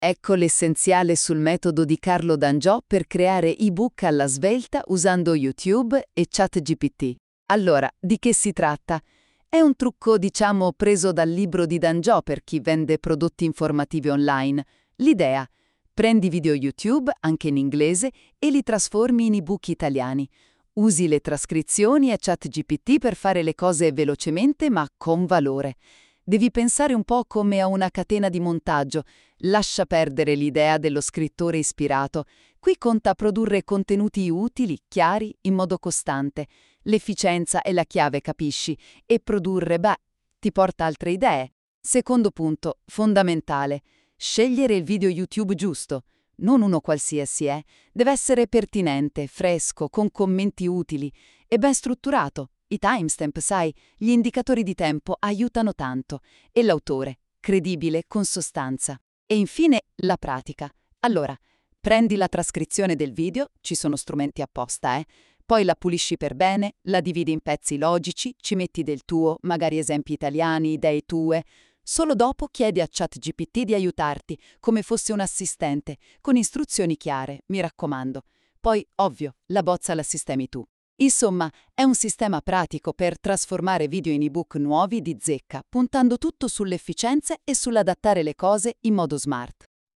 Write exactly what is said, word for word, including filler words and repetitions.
Ecco l'essenziale sul metodo di Carlo D'Angiò per creare ebook alla svelta usando YouTube e ChatGPT. Allora, di che si tratta? È un trucco, diciamo, preso dal libro di D'Angiò per chi vende prodotti informativi online. L'idea: prendi video YouTube, anche in inglese, e li trasformi in ebook italiani. Usi le trascrizioni e ChatGPT per fare le cose velocemente ma con valore. Devi pensare un po' come a una catena di montaggio. Lascia perdere l'idea dello scrittore ispirato. Qui conta produrre contenuti utili, chiari, in modo costante. L'efficienza è la chiave, capisci? E produrre, beh, ti porta altre idee. Secondo punto, fondamentale: scegliere il video YouTube giusto. Non uno qualsiasi, eh. Deve essere pertinente, fresco, con commenti utili e ben strutturato. I timestamp, sai, gli indicatori di tempo aiutano tanto. E l'autore, credibile, con sostanza. E infine la pratica. Allora, prendi la trascrizione del video, ci sono strumenti apposta, eh. Poi la pulisci per bene, la dividi in pezzi logici, ci metti del tuo, magari esempi italiani, idee tue. Solo dopo chiedi a ChatGPT di aiutarti, come fosse un assistente, con istruzioni chiare, mi raccomando. Poi, ovvio, la bozza la sistemi tu. Insomma, è un sistema pratico per trasformare video in ebook nuovi di zecca, puntando tutto sull'efficienza e sull'adattare le cose in modo smart.